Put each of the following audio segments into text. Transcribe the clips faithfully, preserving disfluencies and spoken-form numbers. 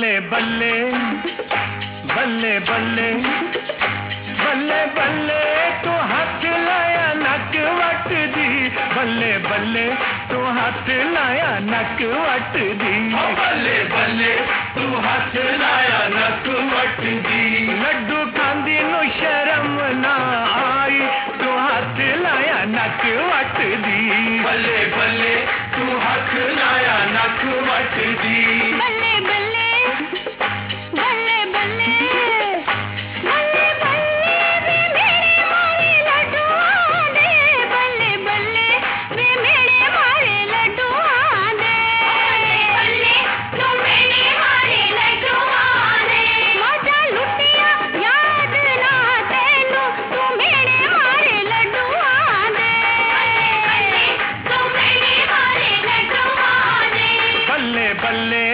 बल्ले बल्ले बल्ले बल्ले बल्ले बल्ले तू हाथ लाया नक वट दी, बल्ले बल्ले तू हाथ लाया नक वट दी, बल्ले बल्ले तू हाथ लाया नक वट दी। लड्डू खांदी नु शर्म ना आई, तू हाथ लाया नक वट दी, बल्ले बल्ले तू हाथ लाया नक वट दी। बल्ले बल्ले बल्ले बल्ले बल्ले बल्ले वे मेरे मारे लड्डुआ दे, बल्ले बल्ले वे मेरे मारे लड्डुआ दे, बल्ले तू मेरे मारे लड्डुआ दे। मजा लुटिया याद ना तेनू, तू मेरे मारे लड्डुआ दे, बल्ले तू मेरे मारे लड्डुआ दे। बल्ले बल्ले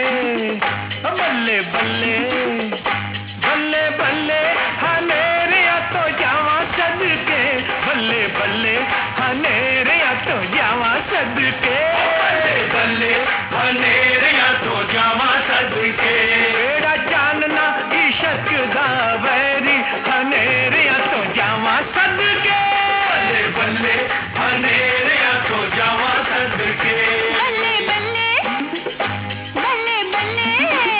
बल्ले बल्ले बल्ले बल्ले हनेरिया तो जावा सदके, बल्ले बल्ले हनेरिया तो जावा सदके, बल्ले बल्ले हनेरिया तो जावा सदके। बेड़ा जानना इश्क दा वैरी, हनेरिया तो जावा सदके, बल्ले बल्ले हनेरिया तो जावा सदके। बल्ले बल्ले बल्ले बल्ले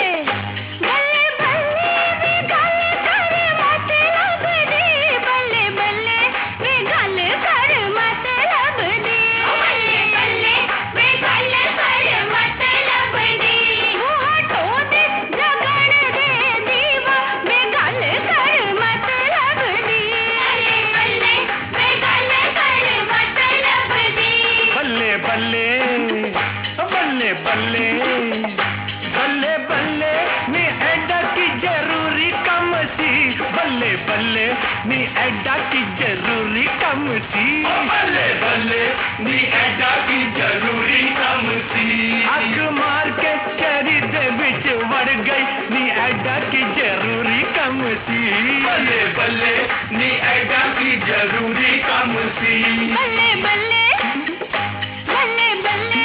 बल्ले बल्ले वे गल कर मतलब दी, बल्ले बल्ले वे गल कर मतलब दी, बल्ले बल्ले वे गल कर मतलब दी। बूहा टोदे जगण दे दीवा वे गल कर मतलब दी, बल्ले बल्ले वे गल कर मतलब दी। बल्ले बल्ले बल्ले बल्ले बल्ले बल्ले नी एडा की जरूरी कम सी, बल्ले बल्ले नी एडा की जरूरी कम सी, बल्ले बल्ले नी एडा की जरूरी कम सी। अग मार के चरी दे विच वड़ गई, नी एडा की जरूरी कम सी, बल्ले बल्ले नी एडा की जरूरी कम सी। बल्ले बल्ले बल्ले बल्ले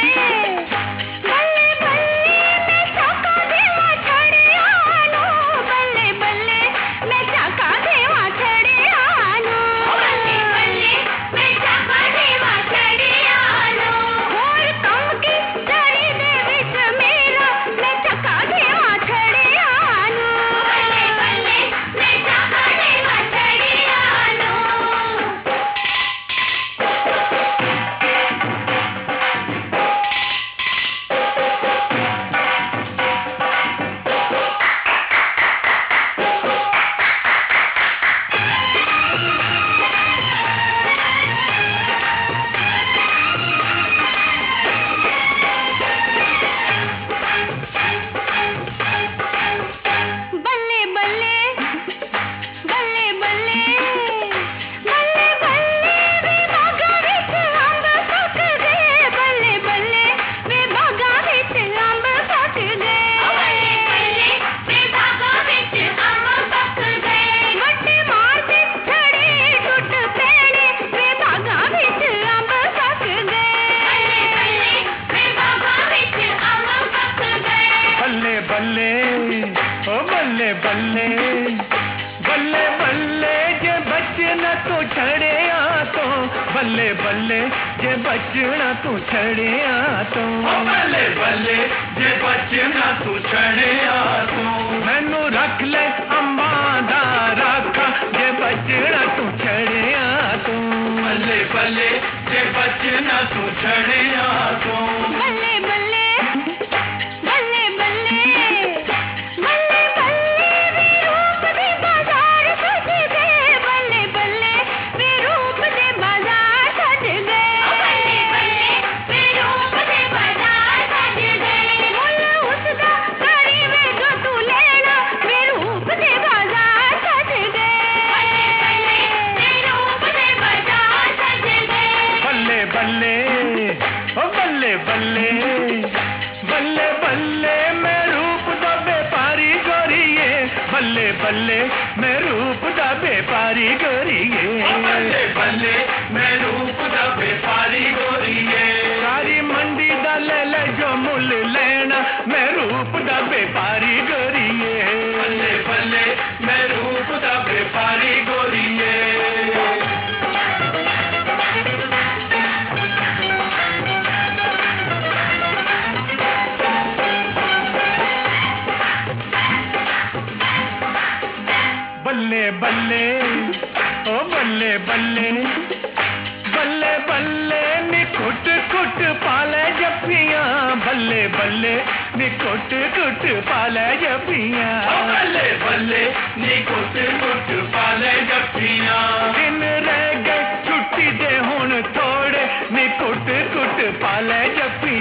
बल्ले बल्ले मैं चाका देवा छड़े आनो, बल्ले बल्ले मैं चाका देवा छड़े आनो, बल्ले बल्ले मैं चाका देवा छड़े आनो। और कम की छड़ी दे विच मेरा मैं चाका देवा छड़े आनो, बल्ले बल्ले मैं चाका देवा छड़े आनो। बल्ले बल्ले बल्ले बल्ले बल्ले बल्ले वे बागा विच अंब पक गए, बल्ले बल्ले वे बागा विच अंब पक गए, बल्ले बल्ले वे बागा विच अंब पक गए। वट्टे मारते छड़े टुट पैणे वे बागा विच अंब पक गए, बल्ले बल्ले वे बागा विच अंब पक गए। बल्ले बल्ले ओ बल्ले बल्ले बल्ले बल्ले जे बचना तू छड़े आ तो, बल्ले बल्ले जे बचना तू छड़े आ तो, बल्ले बल्ले जे बचना तू छड़े आ तो। मैनू रख ले अंबा दा राखा, जे बचना तू छड़े आ तो, बल्ले बल्ले जे बचना तू छड़े आ तो। बल्ले बल्ले बल्ले बल्ले बल्ले बल्ले वे रूप दे बाजार सज गए, बल्ले बल्ले वे रूप दे बाजार सज गए, बल्ले बल्ले वे रूप दे बाजार सज गए। मुल्ल उसदा करी वे जो तू लेना वे रूप दे बाजार सज गए, बल्ले बल्ले वे रूप दे बाजार सज गए। बल्ले बल्ले ओ बल्ले बल्ले बल्ले बल्ले मैं रूप दा व्यापारी गोरिए, बल्ले बल्ले मैं रूप दा व्यापारी गोरिए, बल्ले बल्ले मैं रूप दा व्यापारी गोरिए। सारी मंडी दा ले ले जो मुल लेना, मैं रूप दा व्यापारी गोरी बल्ले नी कुट कुट पाले जप्पियां बल्ले बल्ले नी कुट कुट पाले जप्पियां बल्ले बल्ले नी कुट कुट पाले जप्पियां दिन रह गए छुट्टी दे हुण थोड़े नी कुट कुट पाले जप्पियां